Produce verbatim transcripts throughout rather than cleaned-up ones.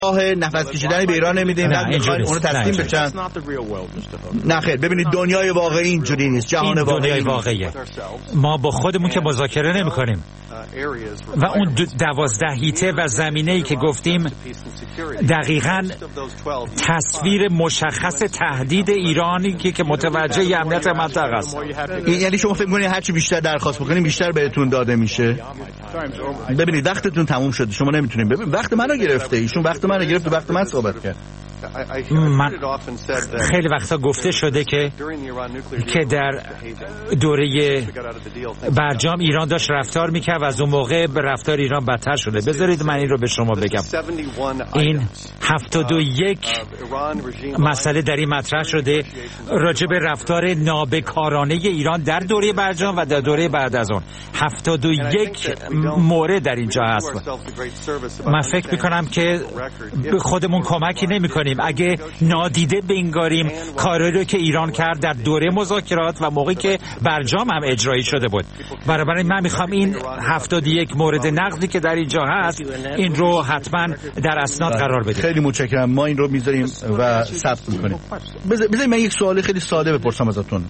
راه نفس کشیدن به ایران نمیدیم، بعد میخواین اونو تسلیم بشن. نه خیر، ببینید دنیای واقعی اینجوری نیست. جهان واقعی دنیای واقعیه. ما با خودمون که مذاکره نمی‌کنیم و اون دوازده هیته و زمینه‌ای که گفتیم دقیقاً تصویر مشخص تهدید ایرانی که که متوجه امنیت منطقه است. این یعنی شما فکر می‌کنید هر چی بیشتر درخواست بکنید بیشتر بهتون داده میشه؟ ببینید وقتتون تموم شده، شما نمیتونید. ببین وقت منو گرفته، ایشون وقت منو گرفت، وقت من صحبت کرد. من خیلی وقتا گفته شده که که در دوره برجام ایران داشت رفتار میکرد و از اون موقع به رفتار ایران بدتر شده. بذارید من این رو به شما بگم. این هفتاد و یک مسئله در این مطرح شده راجع به رفتار نابکارانه ایران در دوره برجام و در دوره بعد از اون. هفتاد و یک مورد در اینجا هست. من فکر میکنم که خودمون کمکی نمیکنیم اگه نادیده بنگاریم کاری رو که ایران کرد در دوره مذاکرات و موقعی که برجام هم اجرایی شده بود. برای من میخوام این هفتاد و یک مورد نقضی که در اینجا هست این رو حتما در اسناد قرار بدیم. خیلی متشکرم. ما این رو میذاریم و ثبت میکنیم. بذارید من یک سوال خیلی ساده بپرسم ازتون.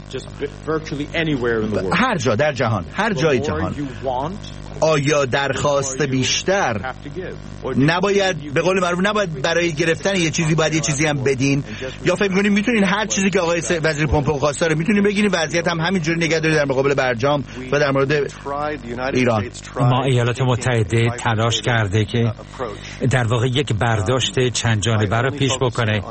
هر جا در جهان، هر جای جهان، آیا درخواست بیشتر نباید به قول معروف نباید برای گرفتن یه چیزی باید یه چیزی هم بدین، یا فکر می‌کنید میتونین هر چیزی که آقای وزیر پومپئو خواسته رو میتونین بگیرین، وضعیت هم همینجوری نگه دارید در مقابل برجام و در مورد ایران؟ ما ایالات متحده تلاش کرده که در واقع یک برداشت چند جانبه رو پیش بکنه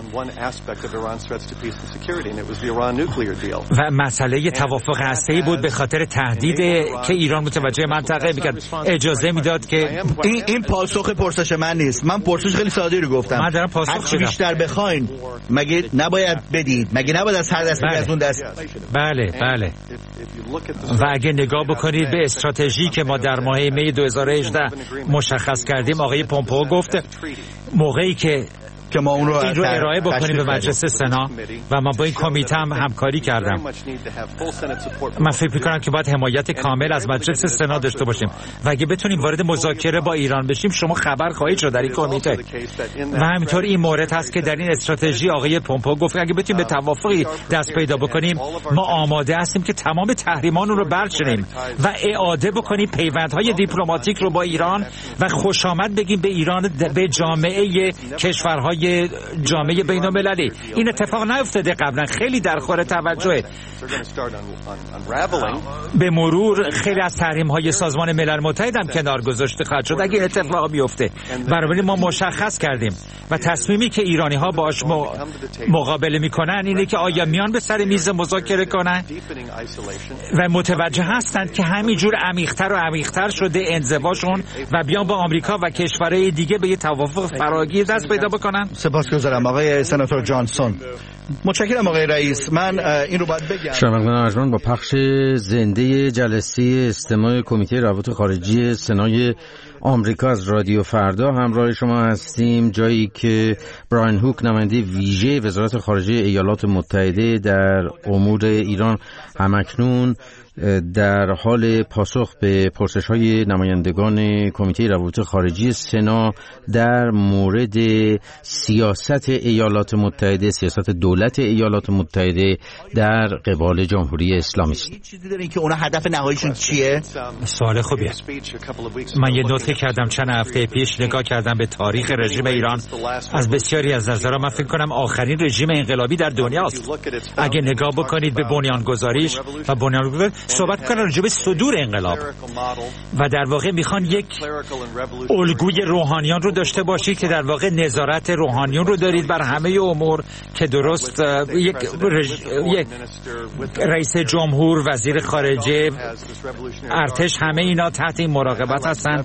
و مسئله توافق هسته‌ای بود به خاطر تهدید که ایران متوجه منطقه میکرد. اجازه میداد که این این پاسخ پرسش من نیست. من پرسش خیلی ساده رو گفتم. من دارم پاسخ هر چی بیشتر بخواین مگه نباید بدید؟ مگه نباید از هر دست از اون دست؟ بله بله. و اگه نگاه بکنید به استراتژی که ما در ماه می دو هزار و هجده مشخص کردیم، آقای پومپئو گفت موقعی که که ما اون رو, این رو ارائه بکنیم به مجلس سنا و ما با این کمیته هم همکاری کردم. من فکر می‌کنم که باید حمایت کامل از مجلس سنا داشته باشیم و اگه بتونیم وارد مذاکره با ایران بشیم شما خبر خواهید شد در این کمیته. و همینطور این مورد هست که در این استراتژی آقای پومپئو گفت اگه بتونیم به توافقی دست پیدا بکنیم ما آماده هستیم که تمام تحریمان رو برچینیم و اعاده بکنیم پیوندهای دیپلماتیک رو با ایران و خوش آمد بگیم به ایران، به جامعه کشورهای جامعه بین‌المللی. این اتفاق نیفتاده قبلا، خیلی در خور توجه. به مرور خیلی از تحریم‌های سازمان ملل متحد هم کنار گذاشته خواهد شد اگه اتفاق بیفته. بنابراین ما مشخص کردیم و تصمیمی که ایرانی‌ها باهاش مقابله می‌کنن اینه که آیا میان به سر میز مذاکره کنن و متوجه هستند که همینجور عمیق‌تر و عمیق‌تر شده انزواشون و بیان با آمریکا و کشورهای دیگه به یه توافق فراگیر دست پیدا بکنن. سپاسگزارم آقای سناتور جانسون. متشکرم آقای رئیس. من این رو باید بگم. شنوندگان ارجمند، با پخش زنده جلسه استماع کمیته روابط خارجی سنای آمریکا از رادیو فردا همراه شما هستیم، جایی که براین هوک نماینده ویژه وزارت خارجه ایالات متحده در امور ایران همکنون در حال پاسخ به پرسش‌های نمایندگان کمیته روابط خارجی سنا در مورد سیاست ایالات متحده، سیاست دولت ایالات متحده در قبال جمهوری اسلامی است. چیزی دارین که اونا هدف نهاییشون چیه؟ سوال خوبیه. من یه نوت کردم چند هفته پیش، نگاه کردم به تاریخ رژیم ایران. از بسیاری از نظرها من فکر کنم آخرین رژیم انقلابی در دنیاست. اگه نگاه بکنید به بنیانگذاریش و بنیانگذاری صحبت کنن راجع به صدور انقلاب و در واقع میخوان یک الگوی روحانیون رو داشته باشید که در واقع نظارت روحانیون رو دارید بر همه امور که درست یک, رج... یک رئیس جمهور، وزیر خارجه، ارتش، همه اینا تحت این مراقبت هستن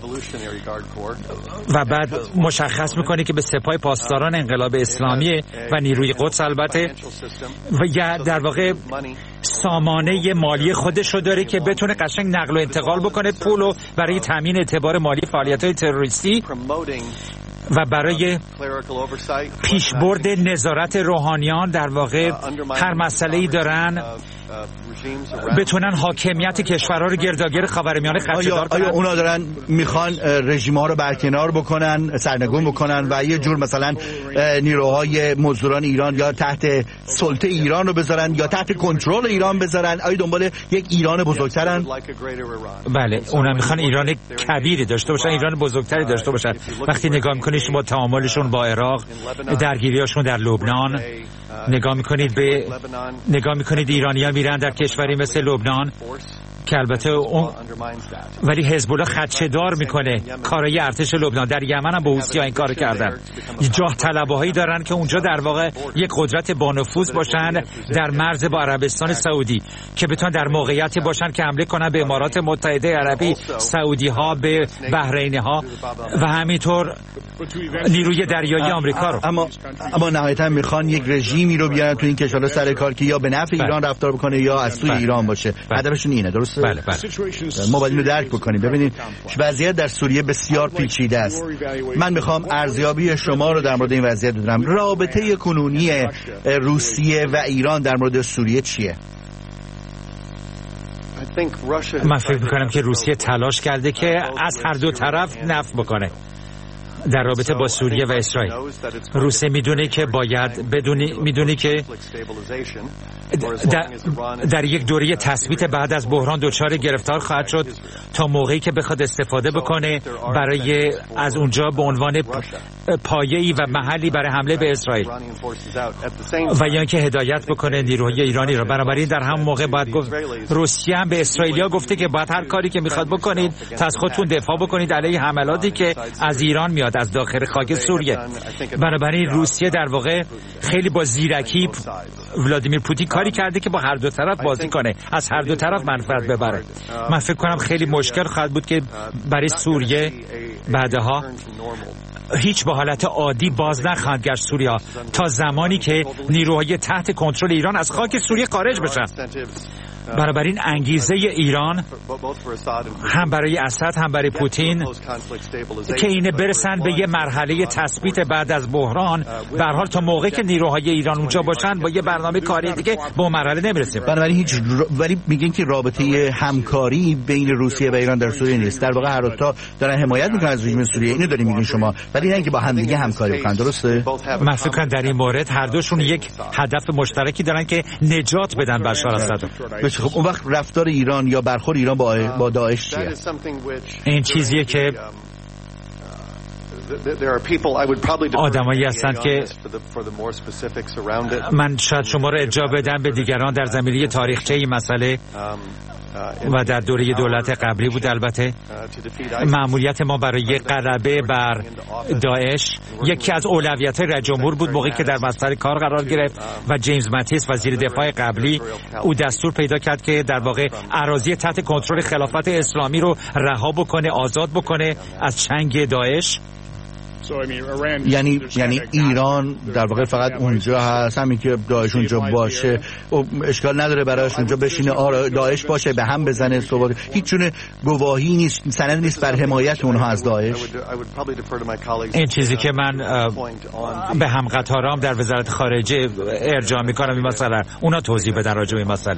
و بعد مشخص میکنه که به سپاه پاسداران انقلاب اسلامی و نیروی قدس البته و یا در واقع سامانه مالی خودش رو داره که بتونه قشنگ نقل و انتقال بکنه پولو برای تامین اعتبار مالی فعالیت‌های تروریستی و برای پیشبرد نظارت روحانیان در واقع هر مسئله‌ای دارن بتونن حاکمیت کشورها رو گرداگیر خاورمیانه خدشه‌دار کنن. آیا اونا دارن میخوان رژیم‌ها رو برکنار بکنن، سرنگون بکنن و یه جور مثلا نیروهای مزدوران ایران یا تحت سلطه ایران رو بذارن یا تحت کنترل ایران بذارن؟ آیا دنبال یک ایران بزرگترن؟ بله، اونا میخوان ایران کبیری داشته باشن، ایران بزرگتری داشته باشن. وقتی نگاه میکنید شما تعاملشون با عراق، درگیریاشون در لبنان، نگاه میکنید به نگاه میکنید ایرانیان میرن در کشوری مثل لبنان که البته اون ولی حزب الله خدشه‌دار میکنه کارای ارتش لبنان. در یمن هم با حوثی‌ها این کارو کردن. جاه طلبهایی دارن که اونجا در واقع یک قدرت با نفوذ باشن در مرز با عربستان سعودی که بتونن در موقعیتی باشن که حمله کنن به امارات متحده عربی، سعودی ها، به بحرینی ها و همینطور نیروی دریایی آمریکا رو. اما اما نهایتا میخوان یک رژیمی رو بیارن تو این کشور سر کار که یا به نفع ایران رفتار بکنه یا از سوی ایران باشه. هدفشون اینه، درسته؟ بله بله. ما باید اینو درک بکنیم. ببینید وضعیت در سوریه بسیار پیچیده است. من میخوام ارزیابی شما رو در مورد این وضعیت بدونم. رابطه کنونی روسیه و ایران در مورد سوریه چیه؟ من فکر میکنم که روسیه تلاش کرده که از هر دو طرف نفع بکنه در رابطه با سوریه و اسرائیل. روسیه میدونه که باید بدونی میدونه که در, در یک دوره تثبیت بعد از بحران دچار گرفتار خواهد شد تا موقعی که بخواد استفاده بکنه برای از اونجا به عنوان پایه‌ای و محلی برای حمله به اسرائیل و یا اینکه هدایت بکنه نیروهای ایرانی را. بنابراین در همون موقع باید گفت روسیه هم به اسرائیلیا گفته که باید هر کاری که میخواد بکنید تا از خودتون دفاع بکنید علیه حملاتی که از ایران میاد از داخل خاک سوریه. بنابراین روسیه در واقع خیلی با زیرکی ولادیمیر پوتین کاری کرده که با هر دو طرف بازی کنه، از هر دو طرف منفعت ببره. من فکر کنم خیلی مشکل خواهد بود که برای سوریه بعدها هیچ به حالت عادی باز نخواهند گشت سوریه تا زمانی که نیروهای تحت کنترل ایران از خاک سوریه خارج بشن. بنابراین انگیزه ایران هم برای اسد هم برای پوتین که اینه برسن به یه مرحله تثبیت بعد از بحران، به هر حال تا موقعی که نیروهای ایران اونجا باشن با یه برنامه کاری دیگه به اون مرحله نمیرسیم. بنابراین هیچ ر... ولی میگن که رابطه همکاری بین روسیه و ایران در سوریه نیست. در واقع هر دو تا دارن حمایت میکنن از رژیم سوریه. اینو دارین میگین شما، ولی نه اینکه با هم دیگه همکاری بکنن، درسته؟ من فکر کنم در این مورد هر دوشون یک هدف مشترکی دارن که نجات بدن بشار اسد. خب اون وقت رفتار ایران یا برخورد ایران با با داعش چیه؟ این چیزیه که آدمایی هستند که من شاید شما رو ارجاع بدم به دیگران در زمینه تاریخچه این مسئله و در دوره دولت قبلی بود. البته مأموریت ما برای غلبه بر داعش یکی از اولویت‌های رئیس جمهور بود موقعی که در بستر کار قرار گرفت و جیمز ماتیس وزیر دفاع قبلی او دستور پیدا کرد که در واقع اراضی تحت کنترل خلافت اسلامی رو رها بکنه، آزاد بکنه از چنگ داعش. یعنی یعنی ایران در واقع فقط اونجا هست، همین که داعش اونجا باشه اشکال نداره براش اونجا بشینه، آره داعش باشه به هم بزنه ثبات. هیچ جور گواهی نیست، سند نیست بر حمایت اونها از داعش. این چیزی که من به هم قطارام در وزارت خارجه ارجاع میکنم این مسئله اونا توضیح بدن راجع به این مسئله.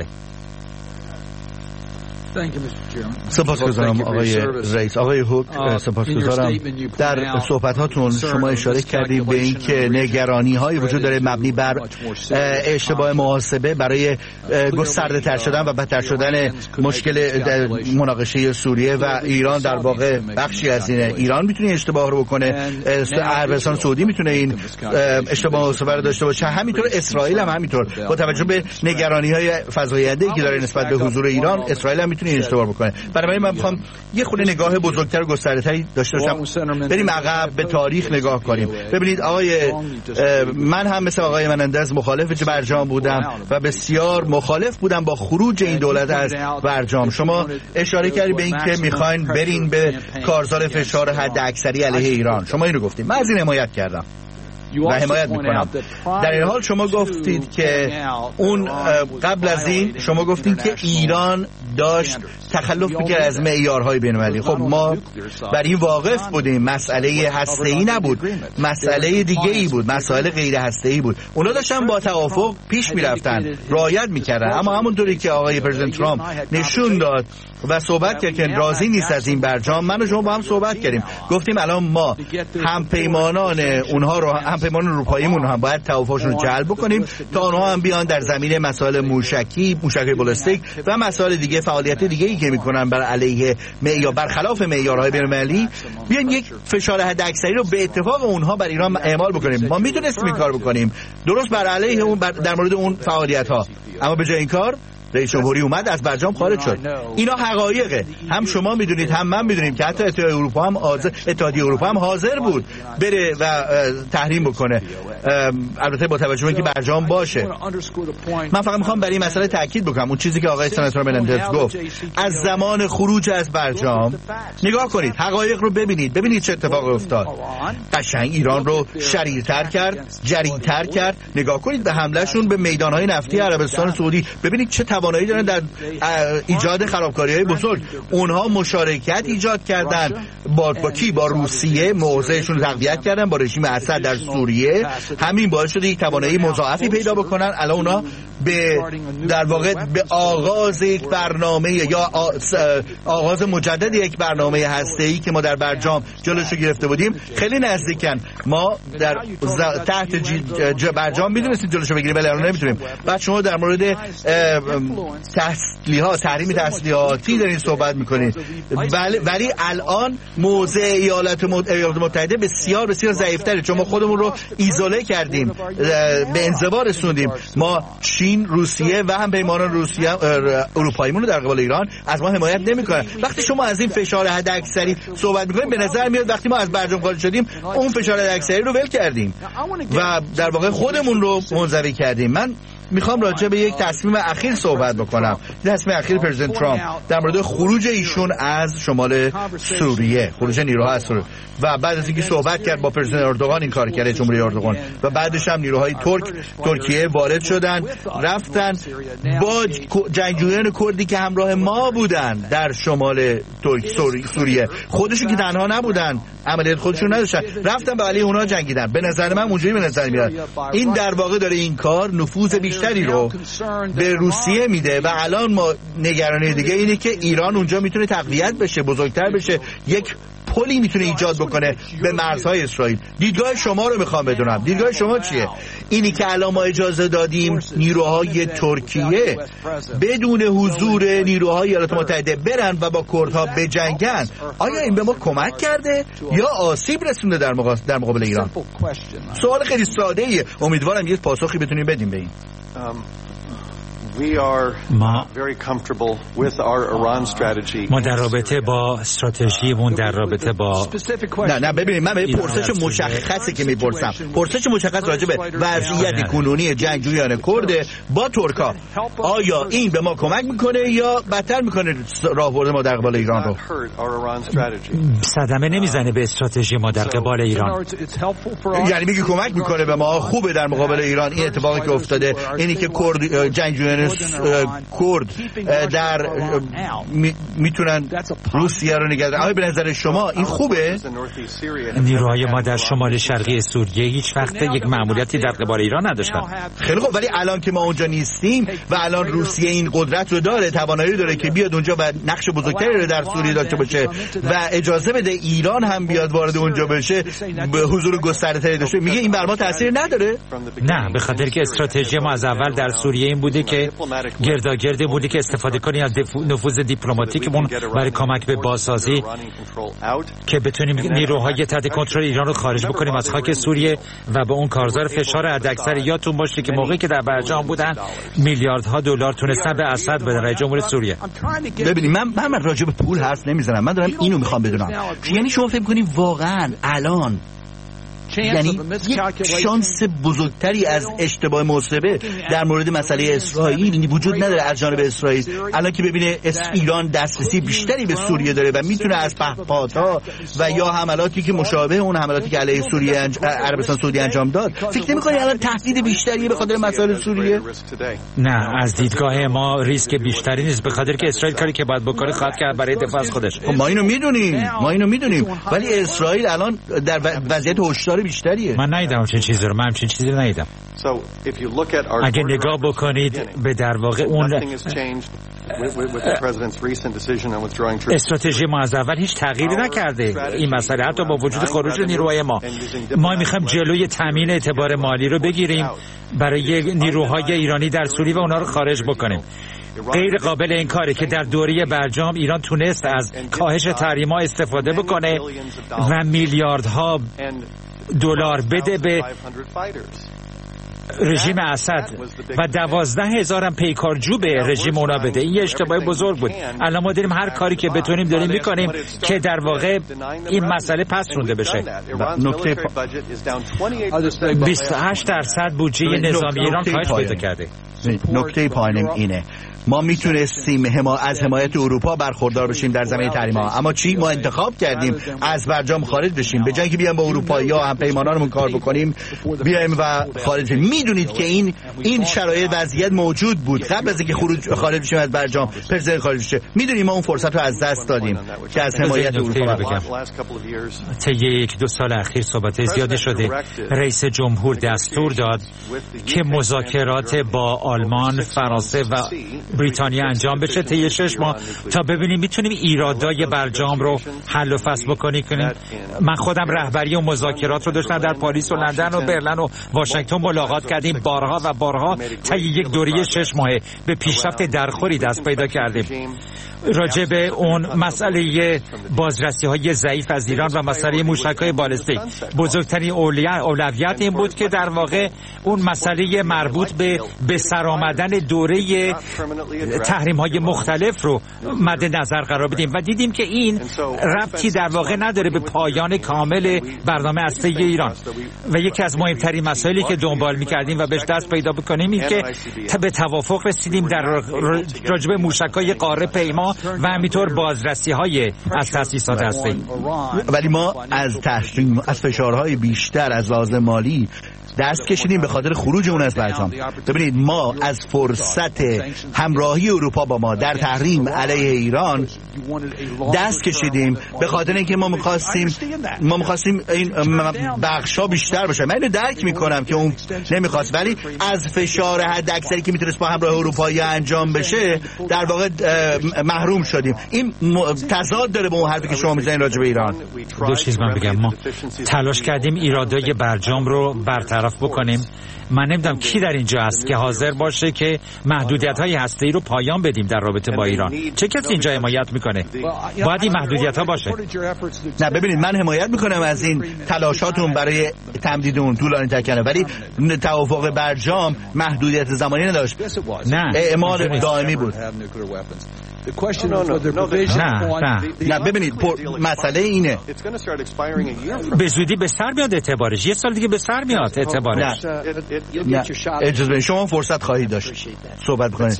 سپاسگزارم آقای رئیس. آقای هوک سپاسگزارم. در صحبتاتون شما اشاره کردید به این که نگرانی های وجود داره مبنی بر اشتباه محاسبه برای گسترده تر شدن و بدتر شدن مشکل مناقشه سوریه و ایران. در واقع بخشی از اینه ایران میتونه اشتباه رو بکنه، عربستان سعودی میتونه این اشتباه محاسبه رو داشته باشه، همینطور اسرائیل هم همینطور. با توجه به نگرانی های فزاینده‌ای که داره نسبت به حضور ایران، اسرائیل هم میتونه اشتباه بکنه. برای من میخوام یه خورده نگاه بزرگتر و گسترده‌تری داشته باشم، بریم عقب به تاریخ نگاه کنیم. ببینید آقای من هم مثل آقای منندز مخالف برجام بودم و بسیار مخالف بودم با خروج این دولت از برجام. شما اشاره کردید به این که میخواین برین به کارزار فشار حد اکثری علیه ایران، شما اینو گفتید، من از این حمایت کردم. و حمایت میکنم. در این حال شما گفتید که اون قبل از این شما گفتید که ایران داشت تخلف میکرد از معیارهای بین‌المللی. خب ما بر این واقف بودیم، مسئله هسته‌ای نبود، مسئله دیگه ای بود، مسائل غیر هسته‌ای بود. اونا داشتن با توافق پیش میرفتن، رعایت میکردن. اما همونطوری که آقای پرزیدنت ترامپ نشون داد و صحبت کرد که راضی نیست از این برجام، من و شما با هم صحبت کردیم، گفتیم الان ما همپیمانان اونها رو، همپیمانان اروپاییمون رو هم باید توافقشون رو جلب بکنیم تا اونها هم بیان در زمینه مسائل موشکی، موشک بالستیک و مسائل دیگه، فعالیت دیگه ای که میکنن بر علیه معیار، برخلاف معیارهای بین‌المللی، بیان یک فشار حداکثری رو به اتفاق اونها بر ایران اعمال بکنیم. ما میتونستیم این کار بکنیم درست بر علیه اون، در مورد اون فعالیت ها، اما به جای این کار رئیس جمهوری اومد از برجام خارج شد. اینا حقایقه، هم شما میدونید هم من میدونیم که حتی اتحادیه اروپا هم حاضر اتحادیه اروپا هم حاضر بود بره و تحریم بکنه، البته با توجه به اینکه برجام باشه. من فقط میخوام برای این مسئله تاکید بکنم اون چیزی که آقای سناتور ملندز گفت، از زمان خروج از برجام نگاه کنید، حقایق رو ببینید، ببینید چه اتفاقی افتاد. قشنگ ایران رو شریرتر کرد، جری‌تر کرد. نگاه کنید به حملهشون به میدانهای نفتی عربستان سعودی، ببینید چه توانایی دارن در ایجاد خرابکاری‌های بزرگ. اونها مشارکت ایجاد کردن با با کی؟ با روسیه، موضعشون رو تقویت کردن با رژیم اسد در سوریه. همین باعث شده یک توانایی مضاعفی پیدا بکنن. الان اونا به در واقع به آغاز یک برنامه یا آغاز مجدد یک برنامه هسته‌ای که ما در برجام جلوشو گرفته بودیم خیلی نزدیکن. ما در تحت برجام میدونستیم جلوشو بگیریم ولی الان نمیتونیم. بعد شما در مورد تسلیحات، تحریم تسلیحاتی دارین صحبت میکنید، ولی ولی الان موضع ایالات متحده بسیار بسیار ضعیف‌تره، چون ما خودمون رو ایزوله کردیم، به انزوا رسوندیم. ما چین، روسیه و هم پیمانان روسیه اروپاییمون رو در قبال ایران از ما حمایت نمیکنن. وقتی شما از این فشار حداکثری صحبت میکنید، به نظر میاد وقتی ما از برجام خارج شدیم اون فشار حداکثری رو ول کردیم و در واقع خودمون رو منزوی کردیم. من میخوام راجع به یک تصمیم اخیر صحبت بکنم، تصمیم اخیر پرزیدنت ترامپ در مورد خروج ایشون از شمال سوریه، خروج نیروها از سوریه، و بعد از اینکه صحبت کرد با پرزیدنت اردوغان این کار کرد، جمهوری اردوغان، و بعدش هم نیروهای ترک ترکیه وارد شدن، رفتن با جنگجویان کردی که همراه ما بودن در شمال سوریه، خودشون که تنها نبودن، عملیات خودشون نداشتن، رفتن به علیه اونها جنگیدن. به نظر من اونجوری به نظر میاد این در واقع داره این کار نفوذ بیشتری رو به روسیه میده و الان ما نگرانی دیگه اینه که ایران اونجا میتونه تقویت بشه، بزرگتر بشه، یک پلی میتونه ایجاد بکنه به مرزهای اسرائیل. دیدگاه شما رو میخوام بدونم، دیدگاه شما چیه؟ اینی که الان ما اجازه دادیم نیروهای ترکیه بدون حضور نیروهای ایالات متحده برن و با کردها بجنگن، آیا این به ما کمک کرده یا آسیب رسونده در مقابل در مقابل ایران؟ سوال خیلی ساده ایه، امیدوارم یه پاسخی بتونیم بدیم به این. ما ما در رابطه با استراتژیمون، در رابطه با نه نه ببینید، من به پرسش مشخصی که میپرسم، پرسش مشخص راجع به وضعیت کنونی جنگجویان کرد با ترکا، آیا این به ما کمک میکنه یا بدتر میکنه راهبرد ما در قبال ایران رو؟ صدمه نمیزنه به استراتژی ما در قبال ایران؟ یعنی میگه کمک میکنه به ما، خوبه در مقابل ایران این اتفاقی که افتاده، اینی که کرد جنگجویان کرد در میتونن روسیه رو نگه دارن. آیا به نظر شما این خوبه؟ نیروهای ما در شمال شرقی سوریه هیچ وقت یک مأموریتی در قبال ایران نداشتن. خیلی خوب، ولی الان که ما اونجا نیستیم و الان روسیه این قدرت رو داره، توانایی داره که بیاد اونجا و نقش بزرگتری رو در سوریه داشته باشه و اجازه بده ایران هم بیاد وارد اونجا بشه، به حضور گسترده‌تری داشته، میگه این بر ما تاثیر نداره؟ نه، به خاطر که استراتژی ما از اول در سوریه این بوده که گرداگرد بودی که استفاده کنی از نفوذ دیپلماتیکمون برای کمک به بازسازی که بتونیم نیروهای تحت کنترل ایران رو خارج بکنیم از خاک سوریه و به اون کارزار فشار حداکثر. یادتون باشه که موقعی که در برجام بودن میلیاردها دلار تونستن به اسد بدن، رئیس جمهور سوریه. ببینید من من راجع به پول حرف نمیزنم، من دارم اینو میخوام بدونم، یعنی شما فکر می‌کنید واقعا الان یعنی یک شانس بزرگتری از اشتباه محاسبه در مورد مسئله اسرائیل وجود نداره از جانب اسرائیل. الان که ببینه ایران دسترسی بیشتری به سوریه داره و میتونه از پهپادها و یا حملاتی که مشابه اون حملاتی که علیه سوریه انج... عربستان سعودی انجام داد، فکر نمی‌کنی الان تهدید بیشتری به خاطر مسائل سوریه؟ نه، از دیدگاه ما ریسک بیشتری نیست، به خاطر که اسرائیل کاری که باید بکنه خواهد کرد برای دفاع از خودش. ما اینو میدونیم ما اینو میدونیم ولی اسرائیل الان در وضعیت هشدار بیشتریه. من ندیدم چه چیزی رو، من چه چیزی رو ندیدم. اگه نگاه بکنید به در واقع اون استراتژی ما از اول هیچ تغییری نکرده این مسئله، حتی با وجود خروج نیروهای ما. ما میخوایم جلوی تامین اعتبار مالی رو بگیریم برای نیروهای ایرانی در سوریه و اونا رو خارج بکنیم. غیر قابل انکاره که در دوره برجام ایران تونست از کاهش تحریم‌ها استفاده بکنه و میلیاردها دلار بده به رژیم اسد و دوازده هزارم پیکارجو به رژیم اونا بده. این یه اشتباه بزرگ بود. الان ما داریم هر کاری که بتونیم داریم میکنیم که در واقع این مسئله پس رونده بشه. نکته بیست و هشت درصد بودجه نظامی ایران کاهش پیدا کرده. نکته پایینم اینه ما میتونستیم حما... از حمایت اروپا برخوردار بشیم در زمینه تحریم‌ها، اما چی؟ ما انتخاب کردیم از برجام خارج بشیم. به جای اینکه بیایم با اروپا یا هم پیمانانمون کار بکنیم بیایم و خارج. میدونید که این این شرایط وضعیت موجود بود قبل از اینکه خروج خارج بشیم از برجام، پرزیدنت خارج بشه. میدونیم ما اون فرصت رو از دست دادیم که از حمایت اروپا بگم. طی یک دو سال اخیر صحبت زیادی شده. رئیس جمهور دستور داد که مذاکرات با آلمان، فرانسه و بریتانیا انجام بشه طی شش ماه تا ببینیم میتونیم ایرادای برجام رو حل و فصل بکنیم. من خودم رهبری و مذاکرات رو داشتم در پاریس و لندن و برلین و واشنگتن ملاقات کردیم بارها و بارها طی یک دوره شش ماهه به پیشرفت درخوری دست پیدا کردیم. راجع به اون مسئله بازرسی های ضعیف از ایران و مسئله موشک های بالستیک، بزرگترین اولویت این بود که در واقع اون مسئله مربوط به به سر آمدن دوره تحریم های مختلف رو مد نظر قرار بدیم و دیدیم که این ربطی در واقع نداره به پایان کامل برنامه هسته‌ای ایران. و یکی از مهمترین مسائلی که دنبال می‌کردیم و بهش دست پیدا بکنیم این که به توافق رسیدیم در راجع به موشک‌های قاره پیما و همینطور بازرسی‌های از تأسیسات هسته‌ای. ولی ما از تحریم از فشارهای بیشتر از لحاظ مالی دست کشیدیم به خاطر خروج اون از برجام. ببینید ما از فرصت همراهی اروپا با ما در تحریم علیه ایران دست کشیدیم به خاطر اینکه ما می‌خواستیم ما می‌خواستیم این بخشا بیشتر بشه. من اینو درک می‌کنم که اون نمی‌خواست، ولی از فشار حد اکثری که میتونست با همراه اروپایی انجام بشه در واقع محروم شدیم. این تضاد داره با اون حرفی که شما می‌زنید راجع به ایران. دو چیز من بگم، ما تلاش کردیم ایرادای برجام رو برطرف بکنیم. من نمیدونم کی در اینجا هست که حاضر باشه که محدودیت‌های هسته‌ای رو پایان بدیم در رابطه با ایران. چه کسی اینجا حمایت میکنه؟ باید این محدودیت‌ها باشه. نه ببینید من حمایت میکنم از این تلاشاتون برای تمدید اون طولانی تر کردن، ولی توافق برجام محدودیت زمانی نداشت. نه اعمال دائمی بود. نه نه نه ببینید مسئله اینه به زودی به سر میاد اعتبارش، یه سال دیگه به سر میاد اعتبارش. نه اجازه بدید شما فرصت خواهید داشت صحبت کنید.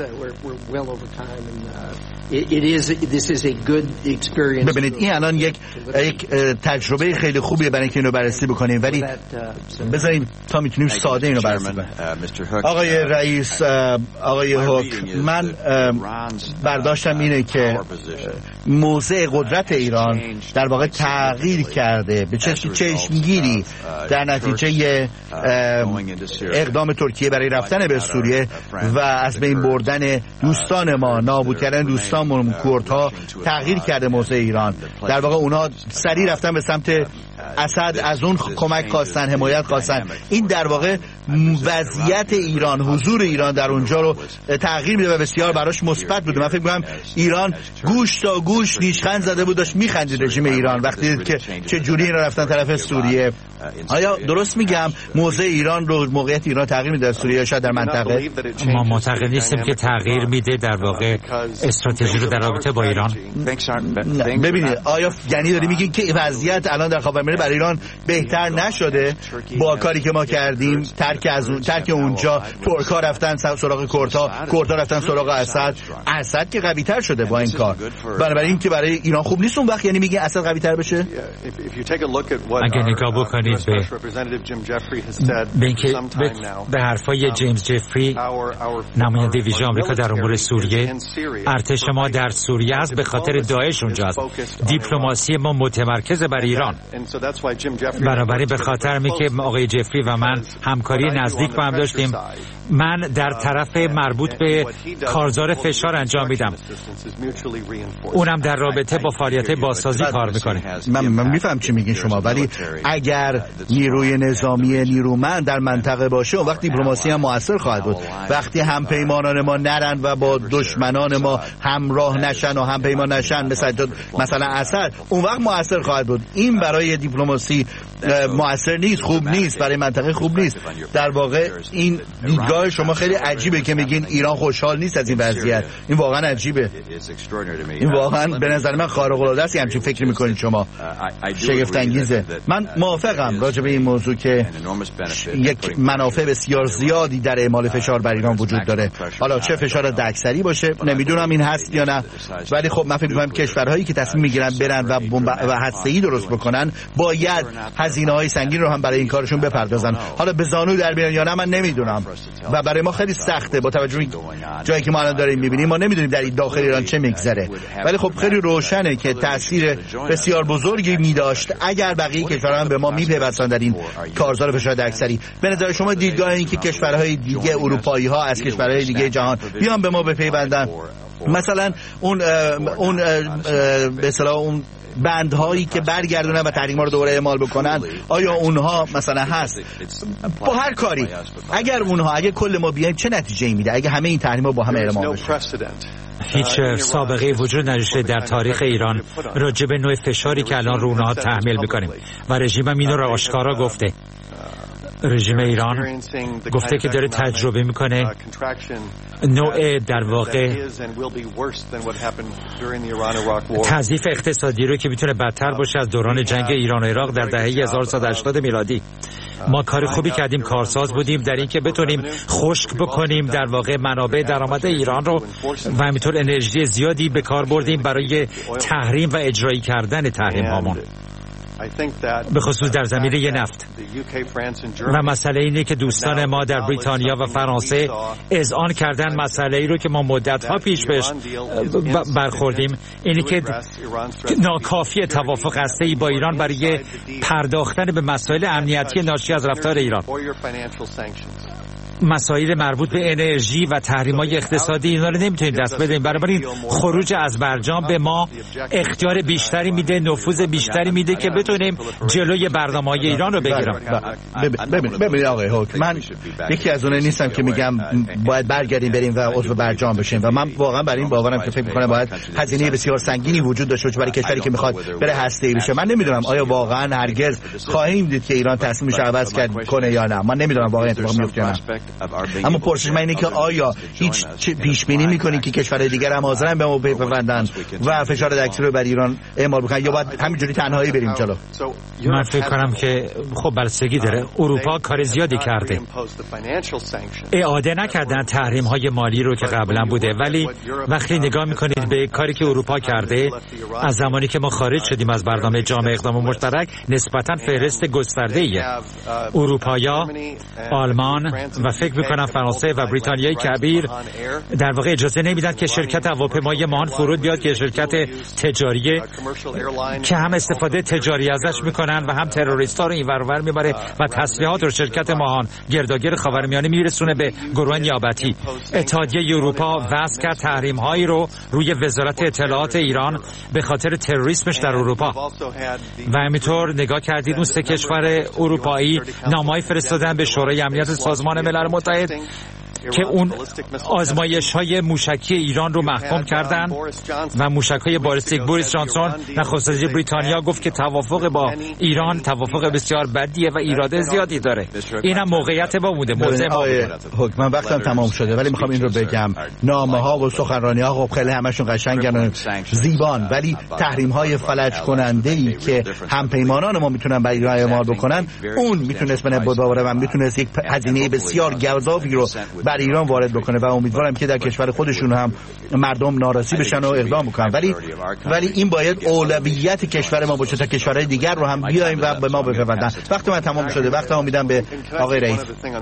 ببینید این الان یک یک تجربه خیلی خوبیه برای اینکه اینو بررسی بکنیم، ولی بذارید تا میتونیم ساده اینو بررسی کنیم. آقای رئیس، آقای هوک، من برداشتم اینه که موضع قدرت ایران در واقع تغییر کرده به چشم چشمگیری در نتیجه اقدام ترکیه برای رفتن به سوریه و از بین بردن دوستان ما، نابود کردن دوستانمون کردها تغییر کرده موضع ایران. در واقع اونا سریع رفتن به سمت اسد، از اون کمک خواستن، حمایت خواستن. این در واقع وضعیت ایران، حضور ایران در اونجا رو تغییر میده و بسیار براش مثبت بود. من فکر می‌کنم ایران گوش تا گوش نیشخند زده بود، داشت میخندید رژیم ایران وقتی دید که چه جوری اینا رفتن طرف سوریه. آیا درست میگم موضع ایران رو، موقعیت ایران تغییر میده در سوریه شاید در منطقه؟ ما معتقد نیستیم که تغییر میده در واقع استراتژی رو در رابطه با ایران. ببینید آیا یعنی داری میگین که وضعیت الان در خاورمیانه برای ایران بهتر نشده با کاری که ما کردیم؟ ترک از اون ترک اونجا ترک‌ها رفتن سراغ کردها، کردها رفتن سراغ اسد، اسد که قوی تر شده با این کار. بنابراین که برای ایران خوب نیست اون وقت، یعنی میگه اسد قوی تر بشه. اگه نگاه بکنید به به اینکه به حرفای جیمز جفری نماینده ویژه آمریکا در امور سوریه، ارتش ما در سوریه است به خاطر داعش اونجاست. دیپلماسی ما متمرکز بر ایران. بنابراین به خاطر می که آقای جفری و من همکاری نزدیک با هم داشتیم، من در طرف مربوط به کارزار فشار انجام میدم، اونم در رابطه با فعالیت بازسازی کار میکنه. من, من میفهم چی میگین شما، ولی اگر نیروی نظامی نیرومند در منطقه باشه اون وقت دیپلماسی هم موثر خواهد بود. وقتی هم پیمانان ما نرن و با دشمنان ما همراه نشن و هم پیمان نشن مثلا مثلا اسد، اون وقت موثر خواهد بود. این برای دیپلماسی موثر نیست، خوب نیست، برای منطقه خوب نیست. در واقع این دیدگاه شما خیلی عجیبه که میگین ایران خوشحال نیست از این وضعیت. این واقعا عجیبه. این واقعا به نظر من خارق العاده است همچین فکر میکنید شما. شگفت انگیزه. من موافقم راجع به این موضوع که یک منافع بسیار زیادی در اعمال فشار بر ایران وجود داره. حالا چه فشار حداکثری باشه نمیدونم این هست یا نه، ولی خب من فکر میکنم کشورهایی که تصمیم میگیرن برن و بمب و هسته‌ای درست بکنن باید هزینه‌های سنگین رو هم برای این کارشون بپردازن. حالا به زانو در بیان یا نه من نمیدونم و برای ما خیلی سخته با توجه به جایی که ما الان داریم میبینیم. ما نمیدونیم در این داخل ایران چه میگذره، ولی خب خیلی روشنه که تاثیر بسیار بزرگی میداشت اگر بقیه کشورها هم به ما میپیوستن در این کارزار فشار حداکثری. به نظر شما دیدگاه این که کشورهای دیگه اروپایی ها از کشورهای دیگه جهان بیان به ما بپیوندن، مثلا اون اون به اصطلاح اون بندهایی که برگردونن و تحریم‌ها رو دوباره اعمال بکنن، آیا اونها مثلا هست؟ با هر کاری اگر اونها اگه کل ما بیایم چه نتیجه‌ای میده اگه همه این تحریم‌ها با هم اعمال بشه؟ هیچ سابقه وجود نداشته در تاریخ ایران راجع به نوع فشاری که الان رو اونها تحمیل می‌کنیم و رژیم هم اینو رو آشکارا گفته. رژیم ایران گفته که داره تجربه میکنه نوع در واقع تضعیف اقتصادی رو که میتونه بدتر باشه از دوران جنگ ایران و عراق در دهه هزار و سیصد و هشتاد میلادی. ما کار خوبی کردیم، کارساز بودیم در این که بتونیم خشک بکنیم در واقع منابع درآمد ایران رو و همینطور انرژی زیادی به کار بردیم برای تحریم و اجرایی کردن تحریم هامون، به خصوص در زمینه نفت. و مسئله اینه که دوستان ما در بریتانیا و فرانسه اذعان کردن مسئله ای رو که ما مدت‌ها پیش بهش برخوردیم، اینی که ناکافی توافق هسته‌ای با ایران برای پرداختن به مسائل امنیتی ناشی از رفتار ایران. مسائل مربوط به انرژی و تحریم‌های اقتصادی اینا رو نمیتونیم دست بدیم. بنابراین خروج از برجام به ما اختیار بیشتری میده، نفوذ بیشتری میده که بتونیم جلوی برنامه‌های ایران رو بگیریم. ببین ببین آقای هوک، من یکی از اونها نیستم که میگم باید برگردیم بریم و عضو برجام بشیم و من واقعا برای این باورم که فکر می‌کنم باید هزینه بسیار سنگینی وجود داشته باشه برای کشوری که میخواد بره هسته‌ای بشه. من نمیدونم آیا واقعا هرگز خواهیم دید که ایران تصمیمش عوض کرد کنه یا نه. من نمیدونم واقعا اتفاق میفته یا نه. اما پرسش من اینه که آیا هیچ پیش بینی میکنین که کشورهای دیگر هم حاضرن به ما بپیوندن و فشار حداکثری رو بر ایران اعمال بکنن یا باید همینجوری تنهایی بریم جلو؟ من فکر کنم که خب بستگی داره. اروپا کار زیادی کرده، اعاده نکردن تحریم های مالی رو که قبلا بوده، ولی وقتی نگاه میکنید به کاری که اروپا کرده از زمانی که ما خارج شدیم از برنامه جامع اقدام مشترک نسبتا فهرست گسترده ایه. اروپایا، آلمان و فکر میکنم فرانسه و بریتانیای کبیر در واقع اجازه نمیدن که شرکت هواپیمایی مان فرود بیاد که شرکت تجاریه که هم استفاده تجاری ازش میکنن و هم تروریستا رو اینور اونور میبره و تسلیحات رو شرکت ماهان گرداگیر خاورمیانه میرسونه به گروه نیابتی. اتحادیه اروپا وضع کرد تحریم هایی رو روی وزارت اطلاعات ایران به خاطر تروریسمش در اروپا و همینطور نگاه کردید اون سه کشور اروپایی نامه‌ای فرستادن به شورای امنیت سازمان ملل متحد که اون آزمایش های موشکی ایران رو محکوم کردن و موشک های بالستیک. بوریس جانسون نخست وزیر بریتانیا گفت که توافق با ایران توافق بسیار بدیه و ایراد زیادی داره. اینم موقعیت ما بوده، موضع ما بوده. من وقتم تمام شده ولی میخوام این رو بگم، نامه ها و سخنرانی ها خب خیلی همشون قشنگن زیبان، ولی تحریم های فلج کننده ای که همپیمانان ما میتونن برای ایران اعمال بکنن، اون میتونست بنه باوره و میتونست یک هزینه بسیار گزافی رو بر ایران وارد بکنه و امیدوارم که در کشور خودشون هم مردم ناراضی بشن و اقدام بکنن. ولی ولی این باید اولویت کشور ما باشه تا کشورهای دیگر رو هم بیایم و به ما بپیوندن. وقت من تمام شده، وقتم میدم به آقای رئیس.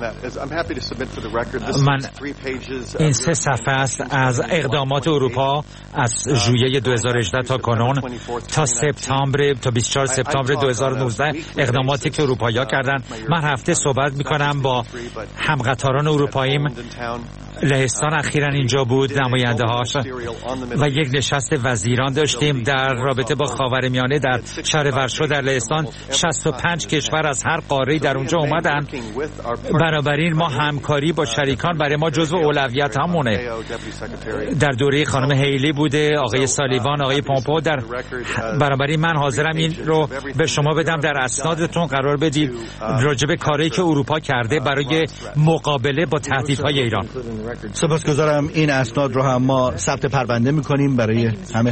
من این سه صفحه است از اقدامات اروپا از ژوئیه دو هزار و هجده تا کنون تا سپتامبر تا بیست و چهارم سپتامبر دو هزار و نوزده، اقداماتی که اروپایی‌ها کردن. من هفته صحبت میکنم با همقطاران اروپاییم. لهستان اخیراً اینجا بود، نماینده هاش، و یک نشست وزیران داشتیم در رابطه با خاورمیانه در شهر ورشو در لهستان. شصت و پنج کشور از هر قاره‌ای در اونجا اومدن. بنابراین ما همکاری با شریکان برای ما جزو اولویت همونه. در دوره خانم هیلی بوده، آقای سالیوان، آقای پومپو. در بنابراین من حاضرم این رو به شما بدم، در اسنادتون قرار بدید راجع به کاری که اروپا کرده برای مقابله با تهدیدهای ایران. سپاسگزارم. این اسناد رو هم ما ثبت پرونده میکنیم برای همه.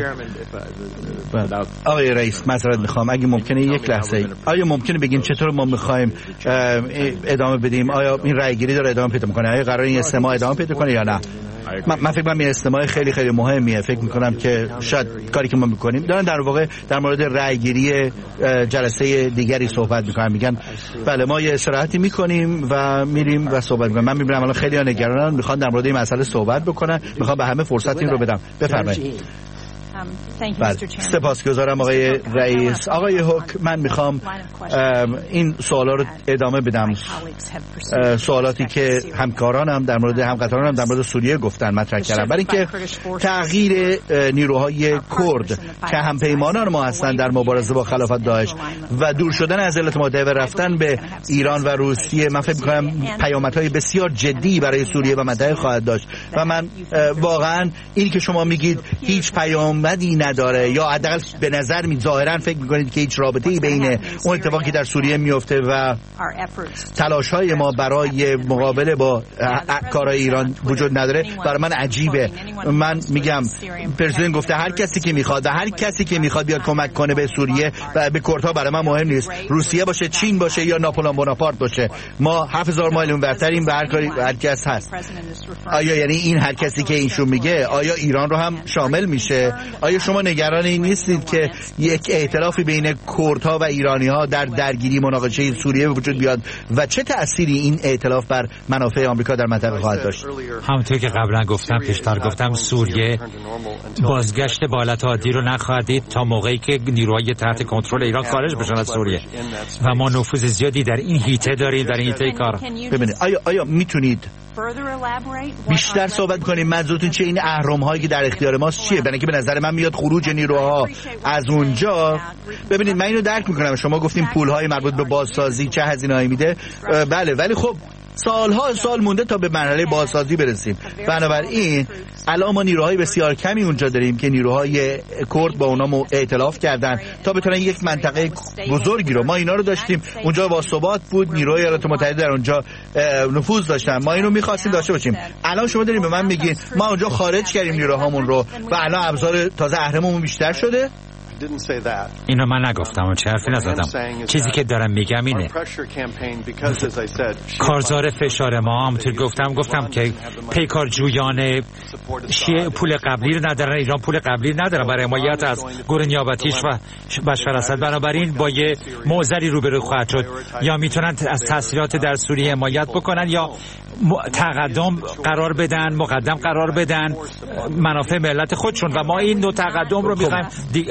آقای رئیس معذرت میخوام، اگه ممکنه یک لحظه، آیا ممکنه بگین چطور ما میخوایم ادامه بدیم؟ آیا این رأی گیری داره ادامه پیدا میکنه؟ آیا قراره این استماع ادامه پیدا کنه یا نه؟ من, من فکر می‌کنم این استماع خیلی خیلی مهمیه. فکر می‌کنم که شاید کاری که ما می‌کنیم دارن در واقع در مورد رأی‌گیری جلسه دیگری صحبت می‌کنن. میگن بله ما یه استراحتی می‌کنیم و میریم و صحبت می‌کنیم. من می‌بینم الان خیلی‌ها نگرانن، می‌خوان در مورد این مسئله صحبت بکنن. می‌خوام به همه فرصت این رو بدم. بفرمایید. بله. سپاسگزارم آقای رئیس. آقای هوک، من میخوام این سوالا رو ادامه بدم. سوالاتی که همکارانم در مورد همقطارانم در مورد سوریه گفتن مطرح کردن، برای اینکه تغییر نیروهای کرد که همپیمانان ما هستند در مبارزه با خلافت داعش و دور شدن از ایالات متحده و رفتن به ایران و روسیه، من فکر می‌کنم پیامدهای بسیار جدی برای سوریه و منطقه خواهد داشت و من واقعا این که شما میگید هیچ پیام بدی نداره یا حداقل به نظر می ظاهرا فکر میکنید که هیچ رابطه‌ای بین اون اتفاقی در سوریه میفته و تلاش‌های ما برای مقابله با کارهای ایران وجود نداره، برای من عجیبه. من میگم پرزیدنت گفته هر کسی که میخواد و هر کسی که میخواد بیاد کمک کنه به سوریه و به کردها، برای من مهم نیست روسیه باشه، چین باشه یا ناپولئون بوناپارت باشه. ما هفت هزار مایل اونورتریم به هر کاری هر کس هست. آیا یعنی این هر کسی که اینشون میگه آیا ایران رو هم شامل میشه؟ آیا شما نگران این نیستید که یک ائتلافی بین کردها و ایرانی‌ها در درگیری مناقشه سوریه به وجود بیاد و چه تأثیری این ائتلاف بر منافع آمریکا در منطقه خواهد داشت؟ همونطور که قبلا گفتم، پیشتر گفتم، سوریه بازگشت به حالت عادی رو نخواهد دید تا موقعی که نیروهای تحت کنترل ایران خارج بشن از سوریه و ما نفوذ زیادی در این هیته داریم، در این هیته کار. ببینید آیا آیا میتونید بیشتر صحبت کنیم منظورتون چه؟ این اهرم هایی که در اختیار ماست چیه؟ برای اینکه به نظر من میاد خروج نیروها از اونجا. ببینید من اینو درک میکنم، شما گفتیم پول های مربوط به بازسازی چه هزینه هایی میده، بله، ولی خب سالها سال مونده تا به مرحله بازسازی برسیم. بنابراین الان ما نیروهای بسیار کمی اونجا داریم که نیروهای کرد با اونا ائتلاف کردن تا بتونن یک منطقه بزرگی رو، ما اینا رو داشتیم اونجا با ثبات بود، نیروهای ایالات متحده در اونجا نفوذ داشتن، ما اینو می‌خواستیم داشته باشیم. الان شما داریم به من میگین ما اونجا خارج کردیم نیروهامون رو و الان ابزار تازه اهرممون بیشتر شده. اینو من نگفتم، چه حرفی نزدم. چیزی که دارم میگم اینه کارزار فشار ما، همونطور گفتم گفتم که پیکارجویان شیعه پول قبلی رو ندارن، ایران پول قبلی ندارن برای حمایت از گروه نیابتیش و بشار اسد. بنابراین با یه معضلی روبرو خواهد شد، یا میتونن از تسهیلات در سوریه حمایت بکنن یا تقدم قرار بدن، مقدم قرار بدن منافع ملت خودشون و ما این نوع تقدم رو میخوایم بگیم